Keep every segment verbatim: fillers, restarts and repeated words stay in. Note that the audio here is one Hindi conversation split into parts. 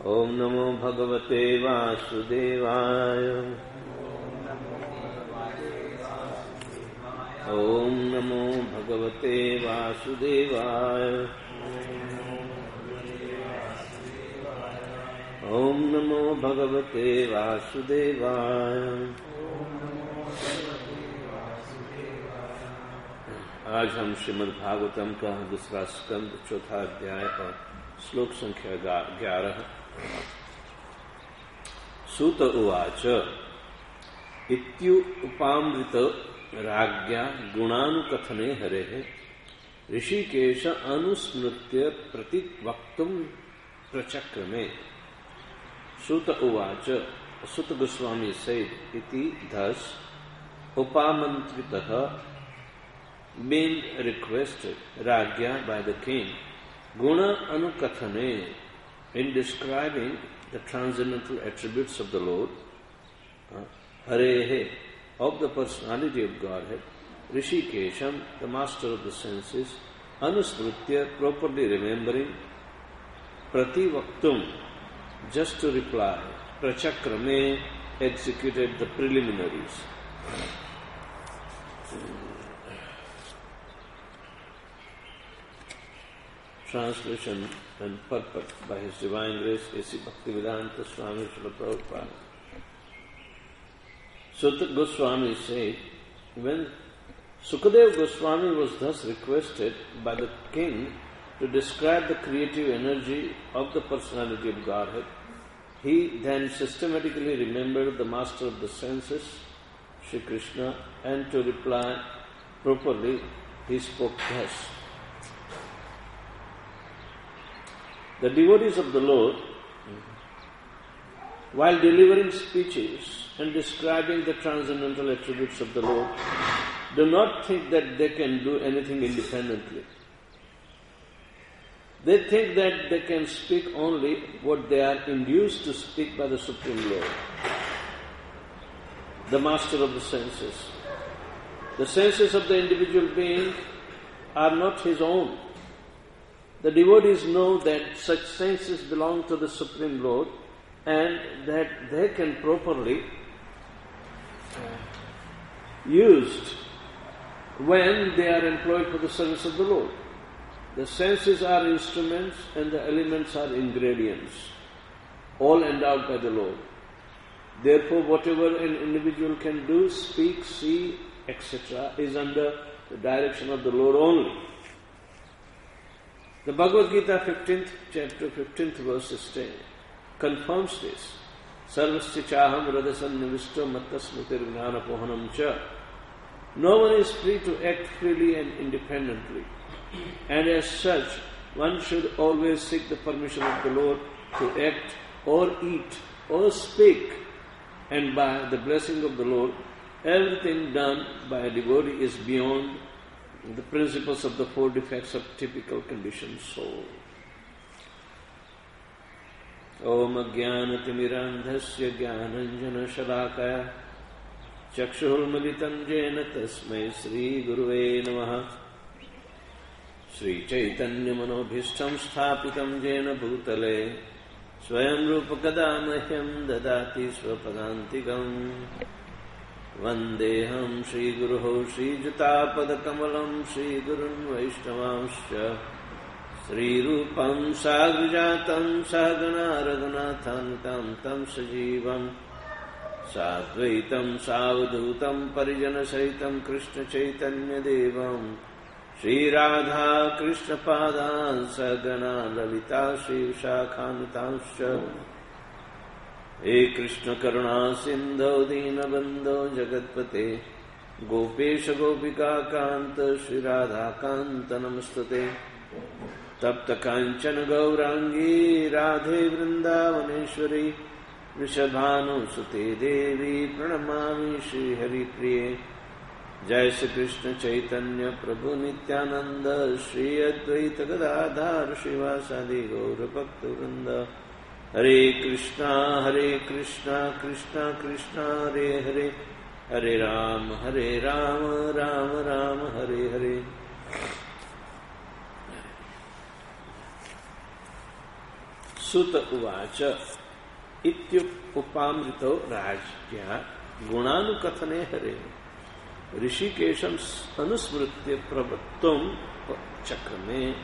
ओम नमो भगवते वासुदेवाय। ओम नमो भगवते वासुदेवाय। ओम नमो भगवते वासुदेवाय। आज हम श्रीमद् भागवतम का दूसरा स्कंद चौथा अध्याय और श्लोक संख्या ग्यारह। सूत उवाच इत्युपामृत राज्ञा गुणानुकथने हरेः Rishikesh अनुस्मृत्य प्रतिवक्तुं प्रचक्रमे। Suta Uvacha, Suta Goswami said, iti thus, Upamantritah, being requested, Ragya by the king, Guna Anukathane, in describing the transcendental attributes of the Lord, uh, Harehe, of the personality of Godhead, Rishikesham, the master of the senses, Anusmritya, properly remembering, Prativaktum, just to reply, Prachakrame, executed the preliminaries. Translation and purport by His Divine Grace A C Bhaktivedanta Swami Srila Prabhupada. Suta Goswami said, when Sukadeva Goswami was thus requested by the king to describe the creative energy of the personality of Godhead, he then systematically remembered the master of the senses, Shri Krishna, and to reply properly, he spoke thus. The devotees of the Lord, while delivering speeches and describing the transcendental attributes of the Lord, do not think that they can do anything independently. They think that they can speak only what they are induced to speak by the Supreme Lord, the master of the senses. The senses of the individual being are not his own. The devotees know that such senses belong to the Supreme Lord and that they can properly used when they are employed for the service of the Lord. The senses are instruments and the elements are ingredients, all endowed by the Lord. Therefore, whatever an individual can do, speak, see, et cetera, is under the direction of the Lord only. The Bhagavad Gita, fifteenth chapter, fifteenth verse confirms this. Sarvasya chaham radasan nivisto mattasmritir jnana pohanam cha. No one is free to act freely and independently. And as such, one should always seek the permission of the Lord to act or eat or speak. And by the blessing of the Lord, everything done by a devotee is beyond the principles of the four defects of typical conditioned soul. Om Ajnanatimirandhasya Jnananjana Shalakaya Chakshul Militam Jena Tasmai Sri Guruve Namaha. Sri Chaitanya Manobhishtam Sthapitam Jena Bhutale Swayam Rupa Kadamahyam Dadati Swapadantikam Vandeham Sri Guruho Sri Jatapada Kamalam Sri Gurun Vaishnavamscha Sri Rupam Sagrijatam Sagana Raghunathan Tam Tam Sajivam Sadvaitam Savadhutam Parijana Saitam Krishna Chaitanya Devam Shri Radha Krishna Padan Sagana Lalita Shri Shakhanitanscha He Krishna Karuna Sindho Dina Bandho Jagatpate Gopesha Gopika Kanta Shri Radha Kanta Namastate Tapta Kanchana Gaurangi Radhe Vrindavaneshwari Rishabhanu Sute Devi Pranamami Shri Hari Priye Jai Shri Krishna Chaitanya Prabhu Nityananda Shri Advaita Gadadhar Shivasadi Gaura Bhakta Vrinda Hare Krishna Hare Krishna Krishna Krishna Hare Hare Hare Ram Hare Ram Ram Ram Hare Hare. सुत उवाच इत्युपपामृतो राज्ञा गुणानुकथने हरे ऋषिकेशम अनुस्मृत्य प्रवृत्तुम चक्र में।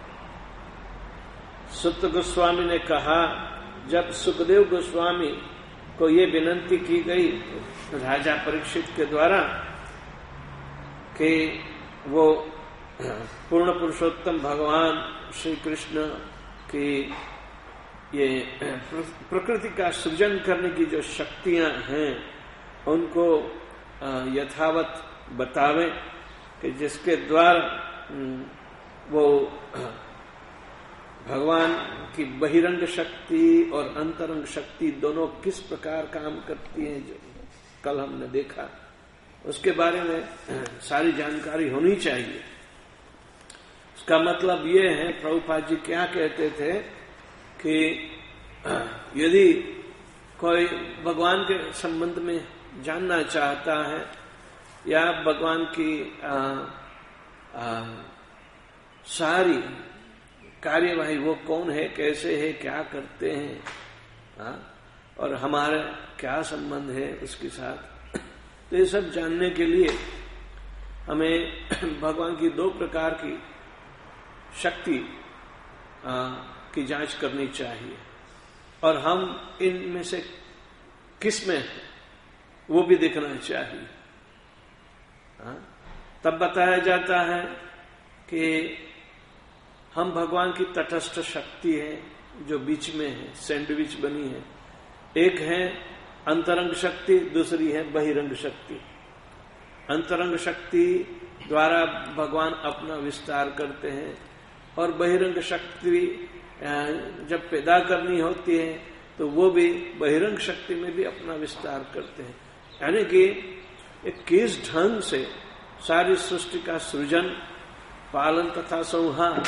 सुत गोस्वामी ने कहा, जब सुखदेव गोस्वामी को ये विनंती की गई राजा परीक्षित के द्वारा कि वो पूर्ण पुरुषोत्तम भगवान श्री कृष्ण की ये प्रकृति का सृजन करने की जो शक्तियां हैं उनको यथावत बतावे कि जिसके द्वारा वो भगवान की बहिरंग शक्ति और अंतरंग शक्ति दोनों किस प्रकार काम करती हैं, जो कल हमने देखा, उसके बारे में सारी जानकारी होनी चाहिए। इसका मतलब ये है, प्रभुपाद जी क्या कहते थे कि यदि कोई भगवान के संबंध में जानना चाहता है या भगवान की आ, आ, सारी कार्यवाही, वो कौन है, कैसे है, क्या करते हैं, आ, और हमारा क्या संबंध है उसके साथ, तो ये सब जानने के लिए हमें भगवान की दो प्रकार की शक्ति आ, की जांच करनी चाहिए और हम इनमें से किस में है वो भी देखना चाहिए। आ, तब बताया जाता है कि हम भगवान की तटस्थ शक्ति है जो बीच में है, सैंडविच बनी है। एक है अंतरंग शक्ति, दूसरी है बहिरंग शक्ति। अंतरंग शक्ति द्वारा भगवान अपना विस्तार करते हैं और बहिरंग शक्ति जब पैदा करनी होती है तो वो भी बहिरंग शक्ति में भी अपना विस्तार करते हैं। यानी कि एक किस ढंग से सारी सृष्टि का सृजन, पालन तथा संहार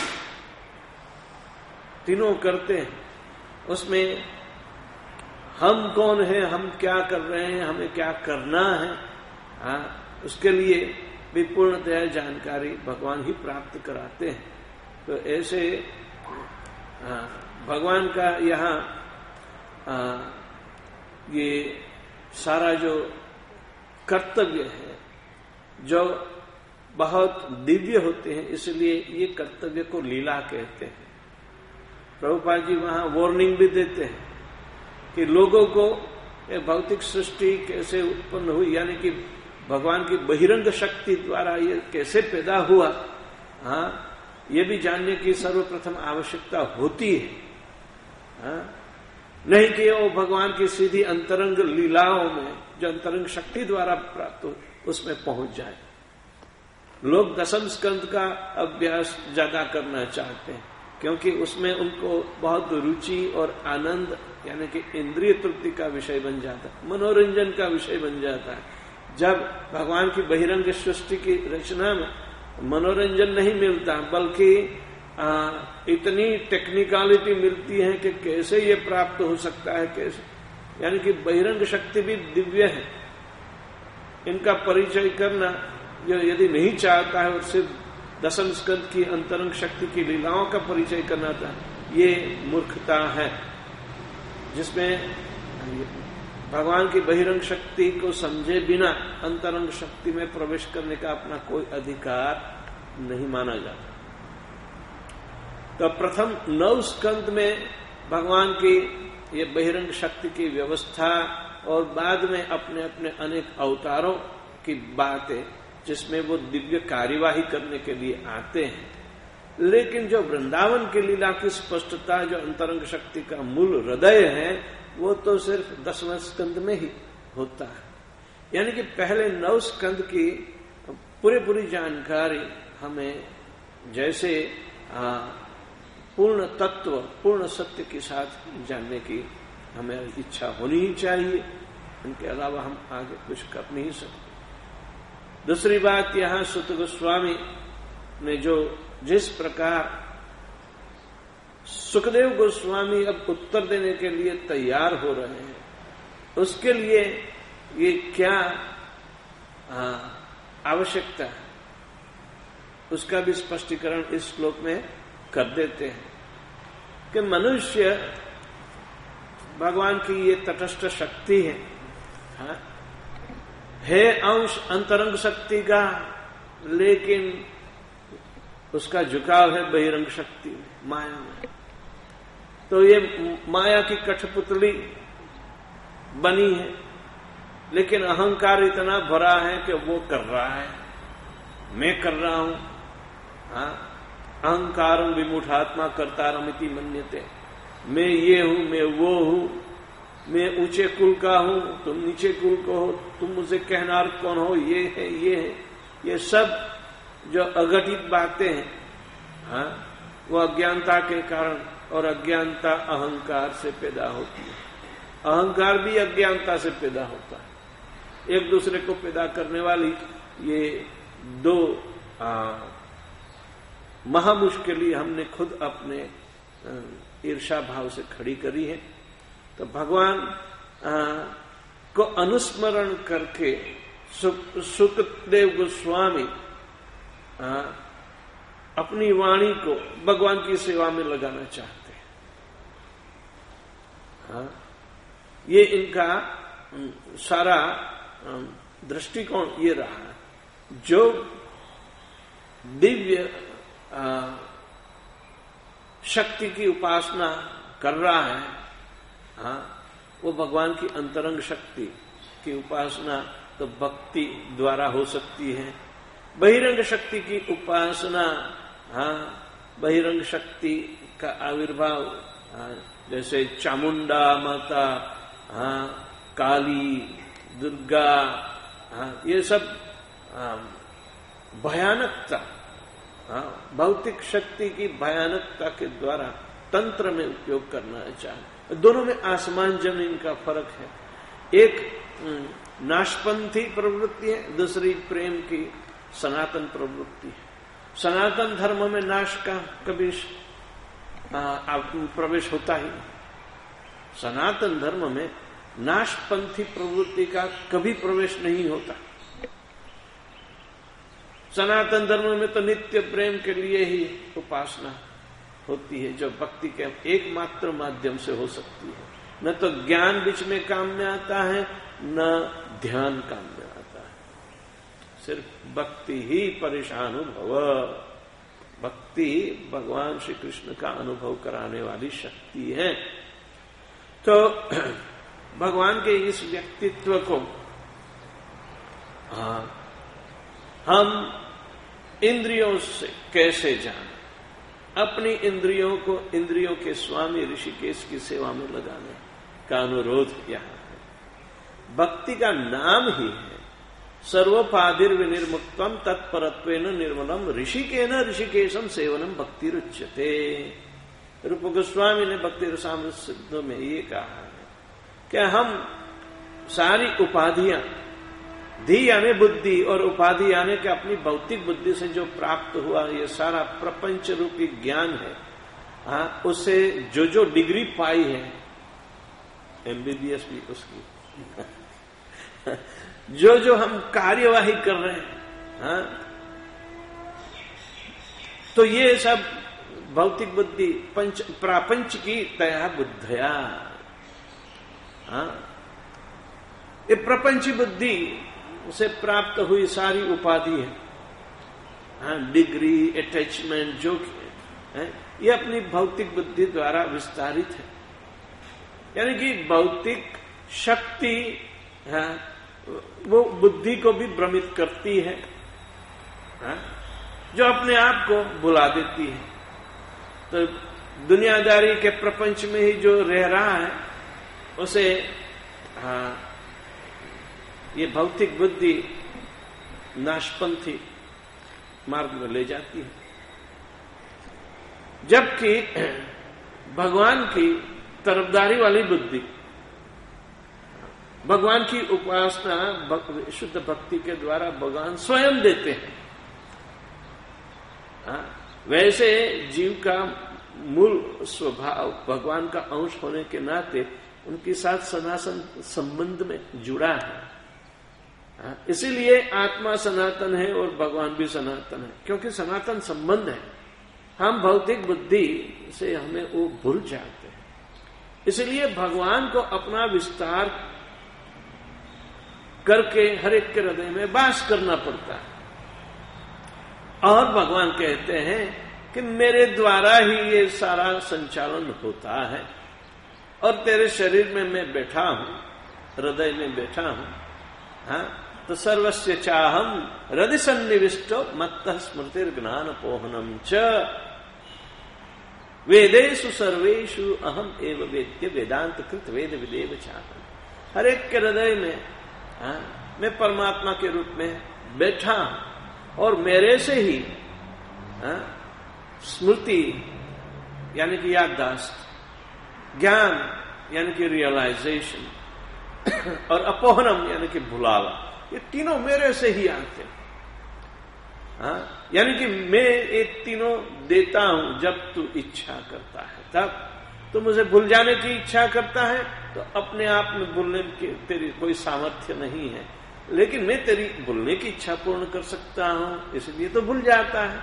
तीनों करते हैं, उसमें हम कौन है, हम क्या कर रहे हैं, हमें क्या करना है, हाँ, उसके लिए भी पूर्णतया जानकारी भगवान ही प्राप्त कराते हैं। तो ऐसे हाँ, भगवान का यहाँ ये सारा जो कर्तव्य है जो बहुत दिव्य होते हैं, इसलिए ये कर्तव्य को लीला कहते हैं। प्रभुपाद जी वहां वार्निंग भी देते हैं कि लोगों को ये भौतिक सृष्टि कैसे उत्पन्न हुई, यानी कि भगवान की बहिरंग शक्ति द्वारा ये कैसे पैदा हुआ, हाँ, ये भी जानने की सर्वप्रथम आवश्यकता होती है। हाँ? नहीं कि वो भगवान की सीधी अंतरंग लीलाओं में जो अंतरंग शक्ति द्वारा प्राप्त हो उसमें पहुंच जाए। लोग दसम स्कंद का अभ्यास ज्यादा करना चाहते हैं क्योंकि उसमें उनको बहुत रुचि और आनंद, यानी कि इंद्रिय तृप्ति का विषय बन जाता है, मनोरंजन का विषय बन जाता है। जब भगवान की बहिरंग सृष्टि की रचना में मनोरंजन नहीं मिलता बल्कि आ, इतनी टेक्निकलिटी मिलती है कि कैसे ये प्राप्त हो सकता है, कैसे, यानी कि बहिरंग शक्ति भी दिव्य है। इनका परिचय करना जो यदि नहीं चाहता है और सिर्फ दसम स्कंद की अंतरंग शक्ति की लीलाओं का परिचय करना था, ये मूर्खता है जिसमें भगवान की बहिरंग शक्ति को समझे बिना अंतरंग शक्ति में प्रवेश करने का अपना कोई अधिकार नहीं माना जाता। तो प्रथम नौ स्कंद में भगवान की ये बहिरंग शक्ति की व्यवस्था और बाद में अपने अपने अनेक अवतारों की बातें जिसमें वो दिव्य कार्यवाही करने के लिए आते हैं। लेकिन जो वृंदावन की लीला की स्पष्टता, जो अंतरंग शक्ति का मूल हृदय है, वो तो सिर्फ दसवें स्कंद में ही होता है। यानी कि पहले नौ स्कंद की पूरी पूरी जानकारी हमें जैसे आ, पूर्ण तत्व, पूर्ण सत्य के साथ जानने की हमें इच्छा होनी ही चाहिए। इनके अलावा हम आगे कुछ कर नहीं सकते। दूसरी बात, यहाँ सुत गोस्वामी ने जो जिस प्रकार सुखदेव गोस्वामी अब उत्तर देने के लिए तैयार हो रहे हैं, उसके लिए ये क्या आवश्यकता है उसका भी स्पष्टीकरण इस श्लोक में कर देते हैं कि मनुष्य भगवान की ये तटस्थ शक्ति है, हाँ? है अंश अंतरंग शक्ति का, लेकिन उसका झुकाव है बहिरंग शक्ति में, माया में। तो ये माया की कठपुतली बनी है, लेकिन अहंकार इतना भरा है कि वो कर रहा है, मैं कर रहा हूं। हाँ, अहंकारं विमूढ़ात्मा कर्तारमिति मन्यते, मैं ये हूं, मैं वो हूं, मैं ऊंचे कुल का हूं, तुम नीचे कुल को हो, तुम मुझे कहनार कौन हो, ये है ये है। ये सब जो अघटित बातें हैं, हाँ, वो अज्ञानता के कारण, और अज्ञानता अहंकार से पैदा होती है। अहंकार भी अज्ञानता से पैदा होता है। एक दूसरे को पैदा करने वाली ये दो महामुश्किलें हमने खुद अपने ईर्षा भाव से खड़ी करी है। तो भगवान आ, को अनुस्मरण करके सुख, सुखदेव गोस्वामी आ, अपनी वाणी को भगवान की सेवा में लगाना चाहते हैं। हाँ, ये इनका सारा दृष्टिकोण ये रहा है। जो दिव्य शक्ति की उपासना कर रहा है, हाँ, वो भगवान की अंतरंग शक्ति की उपासना तो भक्ति द्वारा हो सकती है। बहिरंग शक्ति की उपासना, हाँ, बहिरंग शक्ति का आविर्भाव, हाँ, जैसे चामुंडा माता, हाँ, काली, दुर्गा, हाँ, ये सब हाँ, भयानकता, हाँ, भौतिक शक्ति की भयानकता के द्वारा तंत्र में उपयोग करना चाहिए। दोनों में आसमान जमीन का फर्क है। एक नाशपंथी प्रवृत्ति है, दूसरी प्रेम की सनातन प्रवृत्ति है। सनातन धर्म में नाश का कभी आ, प्रवेश होता ही नहीं। सनातन धर्म में नाशपंथी प्रवृत्ति का कभी प्रवेश नहीं होता। सनातन धर्म में तो नित्य प्रेम के लिए ही उपासना होती है, जो भक्ति के एकमात्र माध्यम से हो सकती है। न तो ज्ञान बीच में काम में आता है, न ध्यान काम में आता है। सिर्फ भक्ति ही परेशान भव। भक्ति भगवान श्री कृष्ण का अनुभव कराने वाली शक्ति है। तो भगवान के इस व्यक्तित्व को हाँ, हम इंद्रियों से कैसे जाने? अपनी इंद्रियों को इंद्रियों के स्वामी ऋषिकेश की सेवा में लगाने का अनुरोध यहाँ है। भक्ति का नाम ही है सर्वोपाधिर विनिर्मुक्तम तत्परत्वेन निर्मलम ऋषिकेन ऋषिकेशम सेवनम भक्ति रुच्यते। रूप गोस्वामी ने भक्ति रसामृत सिद्धों में ये कहा है कि हम सारी उपाधियां, धी यानी बुद्धि और उपाधि यानी कि अपनी भौतिक बुद्धि से जो प्राप्त हुआ ये सारा प्रपंच रूपी ज्ञान है, हाँ, उससे जो जो डिग्री पाई है, एमबीबीएस भी उसकी जो जो हम कार्यवाही कर रहे हैं, हाँ, तो ये सब भौतिक बुद्धि पंच प्रापंच की तया बुद्धया, हाँ, ये प्रपंच बुद्धि उसे प्राप्त हुई सारी उपाधि है, हाँ, डिग्री, अटैचमेंट जो है, ये अपनी भौतिक बुद्धि द्वारा विस्तारित है। यानी कि भौतिक शक्ति, हाँ, वो बुद्धि को भी भ्रमित करती है, हाँ, जो अपने आप को भुला देती है। तो दुनियादारी के प्रपंच में ही जो रह रहा है उसे, हाँ, ये भौतिक बुद्धि नाशपंथी मार्ग में ले जाती है। जबकि भगवान की तरफदारी वाली बुद्धि, भगवान की उपासना भक, शुद्ध भक्ति के द्वारा भगवान स्वयं देते हैं। हाँ, वैसे जीव का मूल स्वभाव भगवान का अंश होने के नाते उनके साथ सनातन संबंध में जुड़ा है। इसीलिए आत्मा सनातन है और भगवान भी सनातन है, क्योंकि सनातन संबंध है। हम भौतिक बुद्धि से हमें वो भूल जाते हैं। इसलिए भगवान को अपना विस्तार करके हर एक के हृदय में वास करना पड़ता है। और भगवान कहते हैं कि मेरे द्वारा ही ये सारा संचालन होता है और तेरे शरीर में मैं बैठा हूं, हृदय में बैठा हूं। हाँ, तो सर्वस्य चाहम हृदय सन्निविष्टो मत्तः स्मृतिर ज्ञान पोहनम च वेदेषु सर्वेषु अहम एव वेद्य वेदांत कृत वेद विदेव चाहम। हर एक के हृदय में हाँ, मैं परमात्मा के रूप में बैठा हूं और मेरे से ही हाँ, स्मृति यानी कि याददाश्त, ज्ञान यानी कि रियलाइजेशन और अपोहनम यानी कि भुलावा, ये तीनों मेरे से ही आते हैं। हाँ, यानी कि मैं ये तीनों देता हूं जब तू इच्छा करता है, तब तो मुझे भूल जाने की इच्छा करता है तो अपने आप में भूलने की तेरी कोई सामर्थ्य नहीं है, लेकिन मैं तेरी भूलने की इच्छा पूर्ण कर सकता हूं, इसलिए तो भूल जाता है।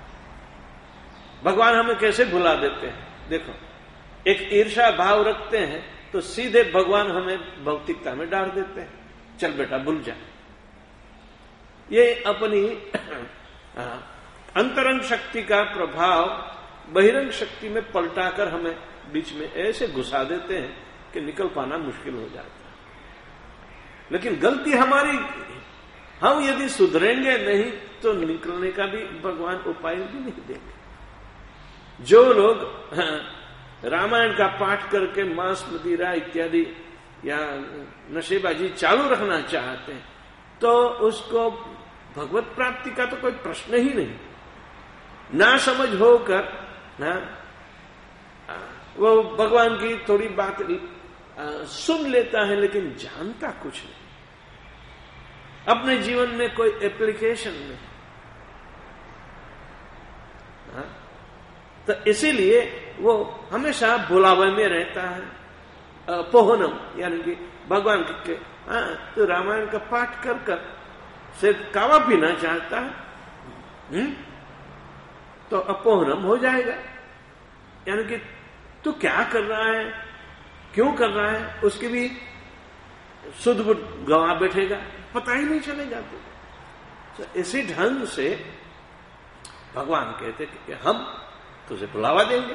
भगवान हमें कैसे भुला देते हैं? देखो, एक ईर्षा भाव रखते हैं तो सीधे भगवान हमें भौतिकता में डाल देते हैं, चल बेटा भूल जा। ये अपनी अंतरंग शक्ति का प्रभाव बहिरंग शक्ति में पलटाकर हमें बीच में ऐसे घुसा देते हैं कि निकल पाना मुश्किल हो जाता है। लेकिन गलती हमारी, हम यदि सुधरेंगे नहीं तो निकलने का भी भगवान उपाय भी नहीं देंगे। जो लोग रामायण का पाठ करके मांस मदिरा इत्यादि या नशेबाजी चालू रखना चाहते हैं तो उसको भगवत प्राप्ति का तो कोई प्रश्न ही नहीं। ना समझ होकर ना वो भगवान की थोड़ी बात सुन लेता है लेकिन जानता कुछ नहीं, अपने जीवन में कोई एप्लीकेशन नहीं। हाँ? तो इसीलिए वो हमेशा भुलावे में रहता है। पोहनम यानी कि भगवान के हाँ तो रामायण का पाठ कर कर से कावा पीना चाहता है हुँ? तो अपोहनम हो जाएगा। यानी कि तू क्या कर रहा है, क्यों कर रहा है, उसकी भी सुध बुध गवा बैठेगा, पता ही नहीं चलेगा। तो इसी ढंग से भगवान कहते कि हम तुझे बुलावा देंगे।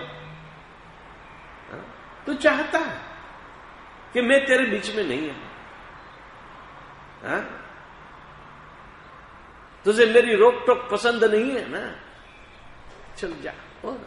तू चाहता है कि मैं तेरे बीच में नहीं हूं, तुझे मेरी रोक टोक पसंद नहीं है ना, चल जा।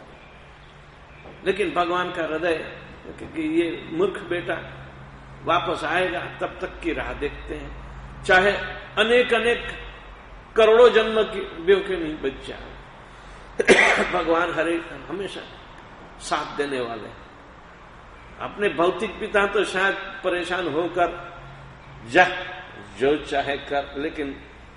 लेकिन भगवान का हृदय कि ये मूर्ख बेटा वापस आएगा तब तक की राह देखते हैं, चाहे अनेक अनेक करोड़ों जन्म की बेव के नहीं बच जाए। भगवान हरे हमेशा साथ देने वाले। अपने भौतिक पिता तो शायद परेशान होकर जा जो चाहे कर, लेकिन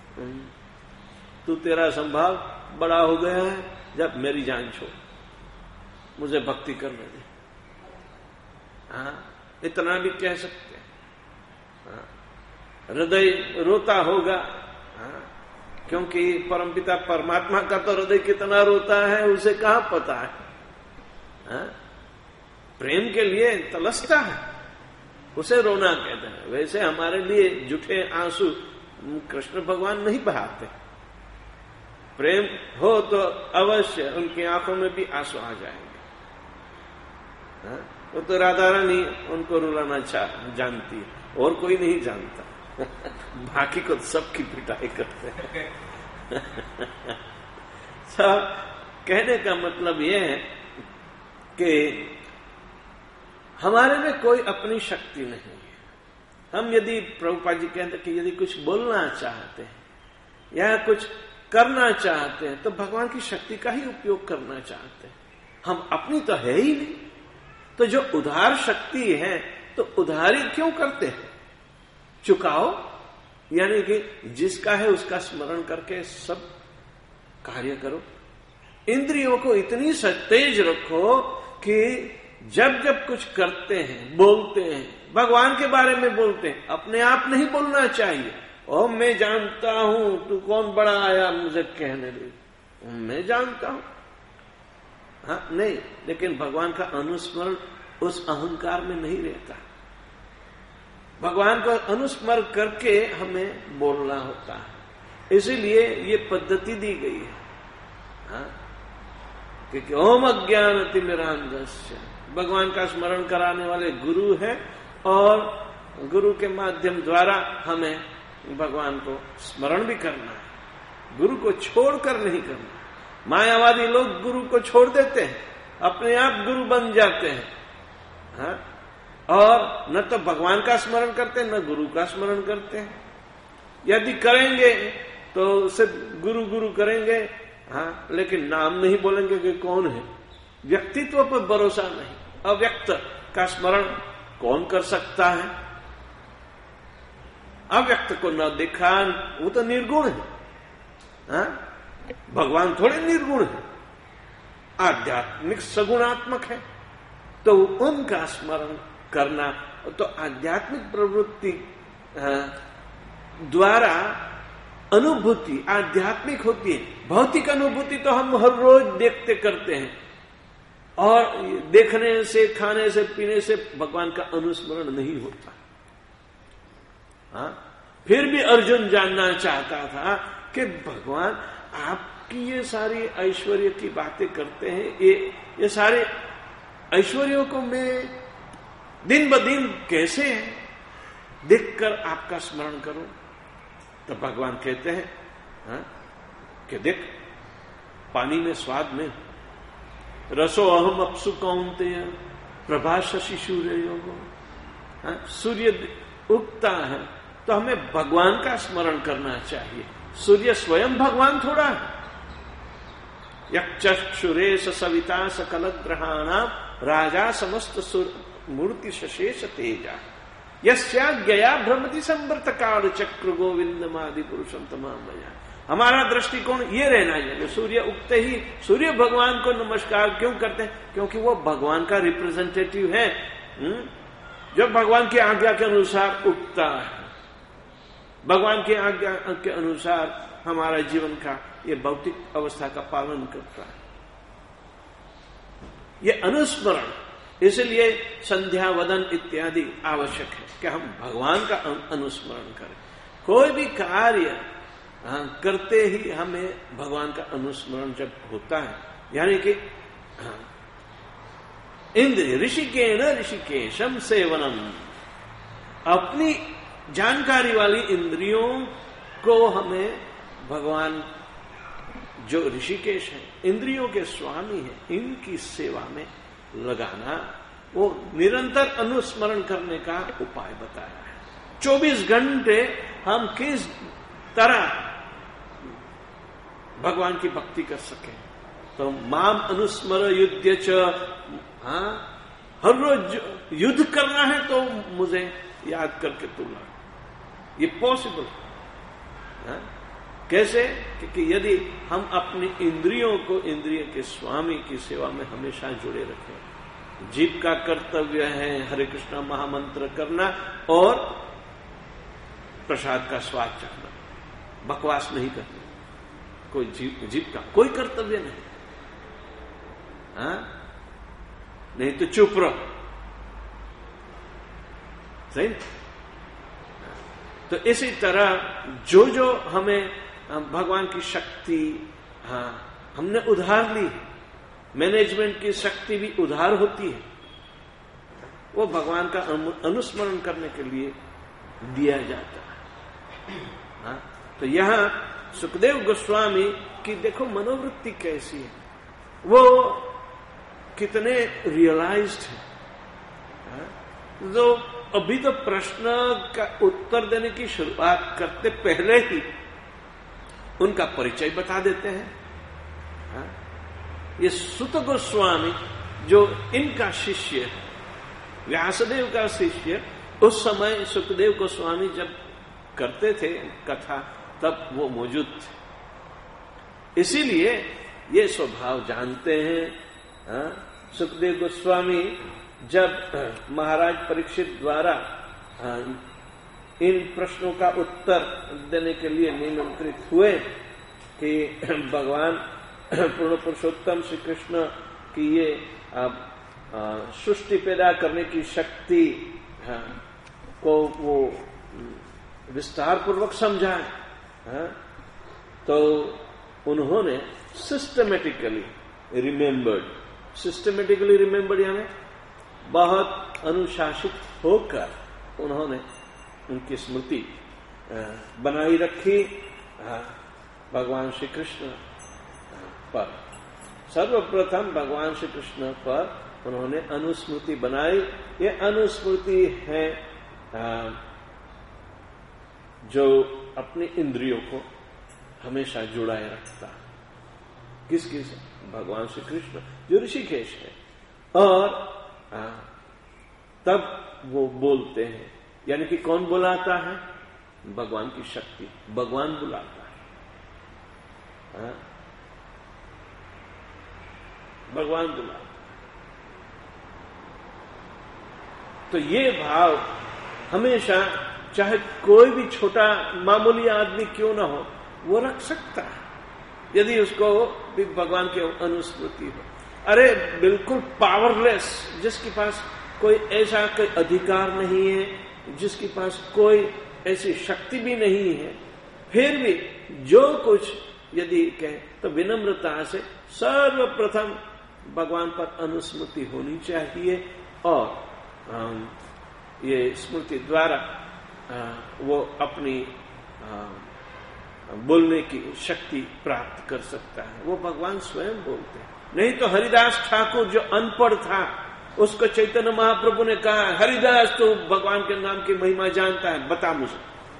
तू तेरा संभाव बड़ा हो गया है, जब मेरी जान छोड़, मुझे भक्ति करने दे। हाँ, इतना भी कह सकते हैं। हृदय रोता होगा, हाँ, क्योंकि परमपिता परमात्मा का तो हृदय कितना रोता है उसे कहां पता है। हाँ? प्रेम के लिए तलसता है, उसे रोना कहते हैं। वैसे हमारे लिए झूठे आंसू कृष्ण भगवान नहीं बहाते। प्रेम हो तो अवश्य उनकी आंखों में भी आंसू आ जाएंगे। हाँ? वो तो राधा रानी उनको रुलाना चाह जानती है, और कोई नहीं जानता। बाकी को सबकी पिटाई करते हैं। सब कहने का मतलब यह है कि हमारे में कोई अपनी शक्ति नहीं है। हम यदि प्रभुपाद जी कहते कि यदि कुछ बोलना चाहते हैं या कुछ करना चाहते हैं तो भगवान की शक्ति का ही उपयोग करना चाहते हैं, हम अपनी तो है ही नहीं। तो जो उधार शक्ति है तो उधारी क्यों करते हैं? चुकाओ, यानी कि जिसका है उसका स्मरण करके सब कार्य करो। इंद्रियों को इतनी तेज रखो कि जब जब कुछ करते हैं, बोलते हैं, भगवान के बारे में बोलते हैं, अपने आप नहीं बोलना चाहिए। ओ मैं जानता हूं, तू कौन बड़ा आया मुझे कहने दे, मैं जानता हूं। हाँ नहीं, लेकिन भगवान का अनुस्मरण उस अहंकार में नहीं रहता। भगवान को अनुस्मरण करके हमें बोलना होता है, इसीलिए ये पद्धति दी गई है। हाँ? क्योंकि ओम अज्ञान तिमिरांधस्य, भगवान का स्मरण कराने वाले गुरु है और गुरु के माध्यम द्वारा हमें भगवान को स्मरण भी करना है, गुरु को छोड़कर नहीं करना। मायावादी लोग गुरु को छोड़ देते हैं, अपने आप गुरु बन जाते हैं। हाँ? और न तो भगवान का स्मरण करते हैं, न गुरु का स्मरण करते हैं। यदि करेंगे तो सिर्फ गुरु गुरु करेंगे, हाँ, लेकिन नाम नहीं बोलेंगे कि कौन है। व्यक्तित्व पर भरोसा नहीं। अव्यक्त का स्मरण कौन कर सकता है? अव्यक्त को न देखा, वो तो निर्गुण है। हाँ? भगवान थोड़े निर्गुण है, आध्यात्मिक सगुणात्मक है, तो उनका स्मरण करना तो आध्यात्मिक प्रवृत्ति द्वारा अनुभूति आध्यात्मिक होती है। भौतिक अनुभूति तो हम हर रोज देखते करते हैं, और देखने से, खाने से, पीने से भगवान का अनुस्मरण नहीं होता। हाँ? फिर भी अर्जुन जानना चाहता था कि भगवान आपकी ये सारी ऐश्वर्य की बातें करते हैं, ये ये सारे ऐश्वर्यों को मैं दिन ब दिन कैसे देखकर आपका स्मरण करूं? तो भगवान कहते हैं हाँ, कि देख, पानी में स्वाद में रसो अहम अपसु कौन्तेय प्रभा शशि सूर्य योगो। हाँ, सूर्य उगता है तो हमें भगवान का स्मरण करना चाहिए। सूर्य स्वयं भगवान थोड़ा है। यक्षुरेश सविता सकल ग्रहाणाम राजा समस्त मूर्ति शशेष तेजा यस्याज्ञया भ्रमति संवर्त काल चक्र गोविंदमादि पुरुषम तमामया। हमारा दृष्टिकोण ये रहना चाहिए। सूर्य उगते ही सूर्य भगवान को नमस्कार क्यों करते हैं? क्योंकि वो भगवान का रिप्रेजेंटेटिव है, जो भगवान की आज्ञा के अनुसार उगता है। भगवान की आज्ञा के अनुसार हमारा जीवन का ये भौतिक अवस्था का पालन करता है। ये अनुस्मरण, इसलिए संध्या वदन इत्यादि आवश्यक है कि हम भगवान का अनुस्मरण करें। कोई भी कार्य हाँ, करते ही हमें भगवान का अनुस्मरण जब होता है, यानी कि हाँ, इंद्रिय ऋषिकेन ऋषिकेशम सेवनम, अपनी जानकारी वाली इंद्रियों को हमें भगवान जो ऋषिकेश है, इंद्रियों के स्वामी है, इनकी सेवा में लगाना, वो निरंतर अनुस्मरण करने का उपाय बताया है। चौबीस घंटे हम किस तरह भगवान की भक्ति कर सके। तो माम अनुस्मर युद्ध च, हाँ, हर रोज युद्ध करना है तो मुझे याद करके तुला, ये पॉसिबल है। कैसे? क्योंकि यदि हम अपनी इंद्रियों को इंद्रिय के स्वामी की सेवा में हमेशा जुड़े रखें। जीव का कर्तव्य है हरे कृष्णा महामंत्र करना और प्रसाद का स्वाद चखना, बकवास नहीं करना। कोई जीव जीव का कोई कर्तव्य नहीं, हाँ? नहीं तो चुप रहो, सही। तो इसी तरह जो जो हमें भगवान की शक्ति, हाँ, हमने उधार ली है। मैनेजमेंट की शक्ति भी उधार होती है, वो भगवान का अनुस्मरण करने के लिए दिया जाता है। हाँ? तो यहां सुखदेव गोस्वामी की देखो मनोवृत्ति कैसी है, वो कितने रियलाइज्ड है। हाँ? जो अभी तो प्रश्न का उत्तर देने की शुरुआत करते पहले ही उनका परिचय बता देते हैं। हाँ? ये सुत गोस्वामी जो इनका शिष्य, व्यासदेव का शिष्य, उस समय सुखदेव गोस्वामी जब करते थे कथा तब वो मौजूद थे, इसीलिए ये स्वभाव जानते हैं। हाँ? सुखदेव गोस्वामी जब महाराज परीक्षित द्वारा इन प्रश्नों का उत्तर देने के लिए निमंत्रित हुए कि भगवान पूर्ण पुरुषोत्तम श्री कृष्ण की ये सृष्टि पैदा करने की शक्ति हाँ, को वो विस्तार पूर्वक समझाए हाँ, तो उन्होंने सिस्टमेटिकली रिमेम्बर्ड सिस्टमेटिकली रिमेम्बर्ड यानी बहुत अनुशासित होकर उन्होंने उनकी स्मृति बनाई रखी भगवान श्री कृष्ण पर। सर्वप्रथम भगवान श्री कृष्ण पर उन्होंने अनुस्मृति बनाई। ये अनुस्मृति है जो अपनी इंद्रियों को हमेशा जुड़ाए रखता। किस किस भगवान श्री कृष्ण जो ऋषिकेश है, और आ, तब वो बोलते हैं, यानी कि कौन बुलाता है? भगवान की शक्ति, भगवान बुलाता है, आ, भगवान बुलाता। तो ये भाव हमेशा, चाहे कोई भी छोटा मामूली आदमी क्यों ना हो, वो रख सकता है यदि उसको भी भगवान की अनुस्मृति हो। अरे बिल्कुल पावरलेस, जिसके पास कोई ऐसा कोई अधिकार नहीं है, जिसके पास कोई ऐसी शक्ति भी नहीं है, फिर भी जो कुछ यदि कहे तो विनम्रता से सर्वप्रथम भगवान पर अनुस्मृति होनी चाहिए, और ये स्मृति द्वारा वो अपनी बोलने की शक्ति प्राप्त कर सकता है। वो भगवान स्वयं बोलते हैं। नहीं तो हरिदास ठाकुर जो अनपढ़ था, उसको चैतन्य महाप्रभु ने कहा, हरिदास तू भगवान के नाम की महिमा जानता है, बता मुझे।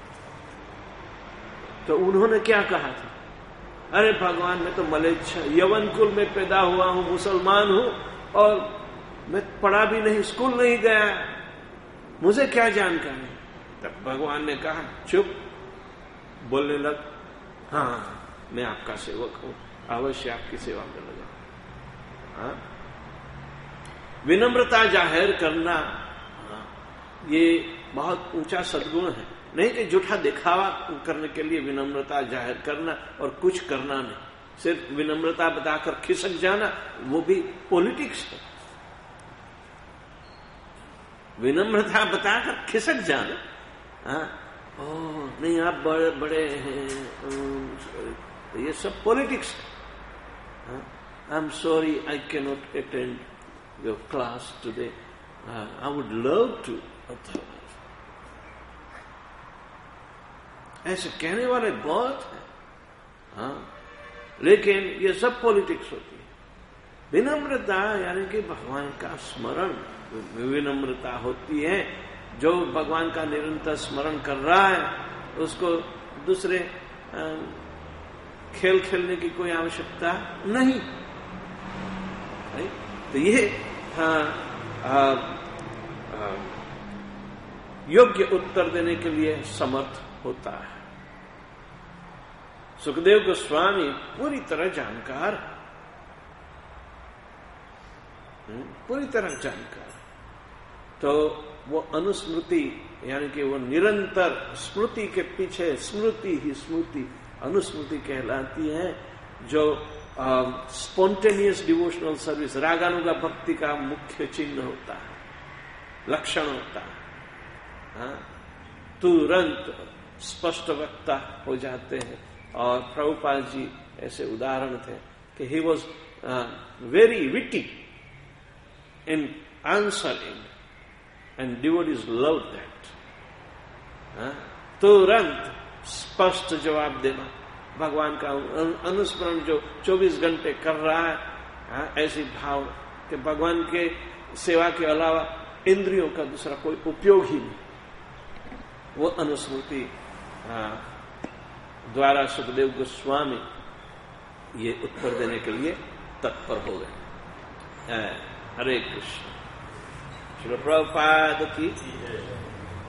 तो उन्होंने क्या कहा था? अरे भगवान, मैं तो मलेच्छ यवन कुल में पैदा हुआ हूं, मुसलमान हूं, और मैं पढ़ा भी नहीं, स्कूल नहीं गया, मुझे क्या जानकारी। तब भगवान ने कहा, चुप, बोलने लग, हाँ मैं आपका सेवक हूं, अवश्य आपकी सेवा में लगा। हाँ? विनम्रता जाहिर करना, हाँ, ये बहुत ऊंचा सद्गुण है। नहीं कि झूठा दिखावा करने के लिए विनम्रता जाहिर करना और कुछ करना नहीं, सिर्फ विनम्रता बताकर खिसक जाना, वो भी पॉलिटिक्स है। विनम्रता बताकर खिसक जाना, हाँ, ओ नहीं आप बड़े बड़े हैं, ये सब पॉलिटिक्स है। I am sorry I can not attend your class today, I would love to. ऐसे कहने वाले बहुत हैं, हाँ, लेकिन ये सब पॉलिटिक्स होती है। विनम्रता यानी कि भगवान का स्मरण, विनम्रता होती है जो भगवान का निरंतर स्मरण कर रहा है, उसको दूसरे खेल खेलने की कोई आवश्यकता नहीं, नहीं? तो ये हाँ, आ, आ, योग्य उत्तर देने के लिए समर्थ होता है। सुखदेव गोस्वामी पूरी तरह जानकार, पूरी तरह जानकार, तो वो अनुस्मृति यानी कि वो निरंतर स्मृति के पीछे, स्मृति ही स्मृति अनुस्मृति कहलाती है, जो स्पॉन्टेनियस डिवोशनल सर्विस, रागानुगा भक्ति का मुख्य चिन्ह होता है, लक्षण होता है। हाँ? तुरंत स्पष्ट वक्ता हो जाते हैं। और प्रभुपाद जी ऐसे उदाहरण थे कि he was very witty in answering and devotees love that. तुरंत स्पष्ट जवाब देना, भगवान का अनुस्मरण जो चौबीस घंटे कर रहा है, हाँ, ऐसी भाव कि भगवान के सेवा के अलावा इंद्रियों का दूसरा कोई उपयोग ही नहीं, वो अनुस्मृति द्वारा सुखदेव गोस्वामी ये उत्तर देने के लिए तत्पर हो गए। हरे कृष्ण। श्रील प्रभुपाद की